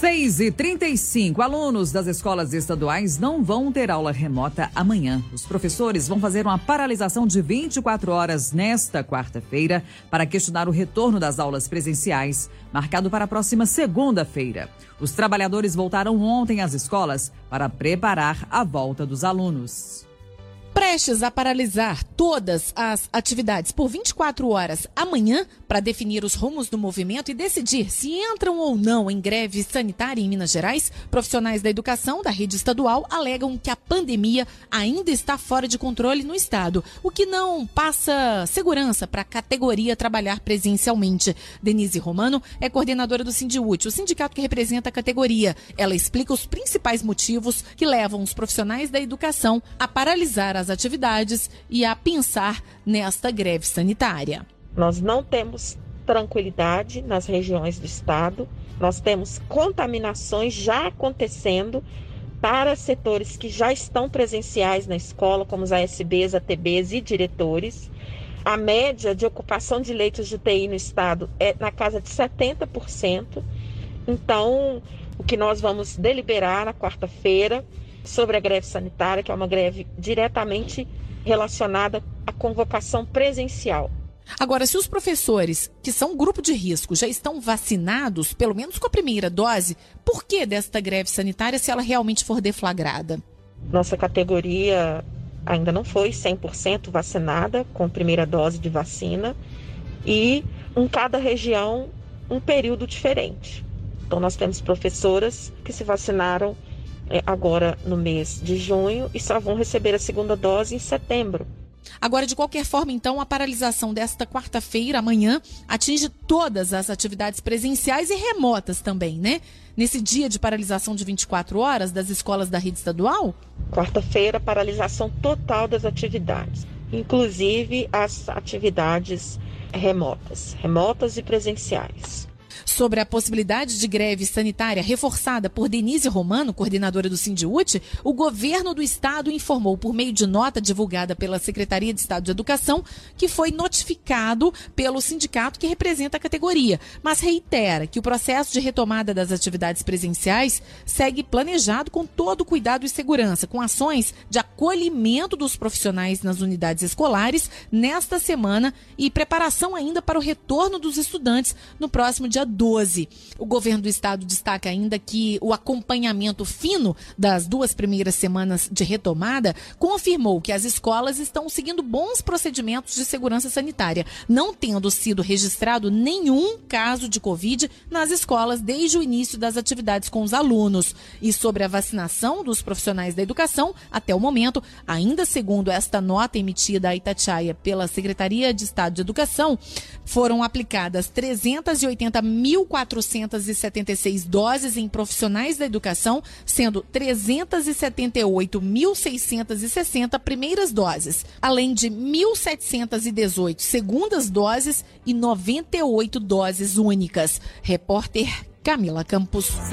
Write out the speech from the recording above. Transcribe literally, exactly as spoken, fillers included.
seis e trinta e cinco, alunos das escolas estaduais não vão ter aula remota amanhã. Os professores vão fazer uma paralisação de vinte e quatro horas nesta quarta-feira para questionar o retorno das aulas presenciais, marcado para a próxima segunda-feira. Os trabalhadores voltaram ontem às escolas para preparar a volta dos alunos. Prestes a paralisar todas as atividades por vinte e quatro horas amanhã para definir os rumos do movimento e decidir se entram ou não em greve sanitária em Minas Gerais, profissionais da educação da rede estadual alegam que a pandemia ainda está fora de controle no estado, o que não passa segurança para a categoria trabalhar presencialmente. Denise Romano é coordenadora do Sindiúti, o sindicato que representa a categoria. Ela explica os principais motivos que levam os profissionais da educação a paralisar as atividades e a pensar nesta greve sanitária. Nós não temos tranquilidade nas regiões do estado, nós temos contaminações já acontecendo para setores que já estão presenciais na escola, como os A S Bs, A T Bs e diretores. A média de ocupação de leitos de U T I no estado é na casa de setenta por cento. Então, o que nós vamos deliberar na quarta-feira sobre a greve sanitária, que é uma greve diretamente relacionada à convocação presencial. Agora, se os professores, que são grupo de risco, já estão vacinados, pelo menos com a primeira dose, por que desta greve sanitária se ela realmente for deflagrada? Nossa categoria ainda não foi cem por cento vacinada com a primeira dose de vacina e em cada região um período diferente. Então, nós temos professoras que se vacinaram agora no mês de junho e só vão receber a segunda dose em setembro. Agora, de qualquer forma, então, a paralisação desta quarta-feira, amanhã, atinge todas as atividades presenciais e remotas também, né? Nesse dia de paralisação de vinte e quatro horas das escolas da rede estadual? Quarta-feira, paralisação total das atividades, inclusive as atividades remotas, remotas e presenciais. Sobre a possibilidade de greve sanitária reforçada por Denise Romano, coordenadora do Sindiúti, o governo do estado informou por meio de nota divulgada pela Secretaria de Estado de Educação que foi notificado pelo sindicato que representa a categoria, mas reitera que o processo de retomada das atividades presenciais segue planejado com todo o cuidado e segurança, com ações de acolhimento dos profissionais nas unidades escolares nesta semana e preparação ainda para o retorno dos estudantes no próximo dia doze. O governo do estado destaca ainda que o acompanhamento fino das duas primeiras semanas de retomada confirmou que as escolas estão seguindo bons procedimentos de segurança sanitária, não tendo sido registrado nenhum caso de Covid nas escolas desde o início das atividades com os alunos. E sobre a vacinação dos profissionais da educação, até o momento, ainda segundo esta nota emitida a Itatiaia pela Secretaria de Estado de Educação, foram aplicadas trezentas e oitenta mil quatrocentas e setenta e seis doses em profissionais da educação, sendo trezentas e setenta e oito mil seiscentas e sessenta primeiras doses, além de mil setecentas e dezoito segundas doses e noventa e oito doses únicas. Repórter Camila Campos.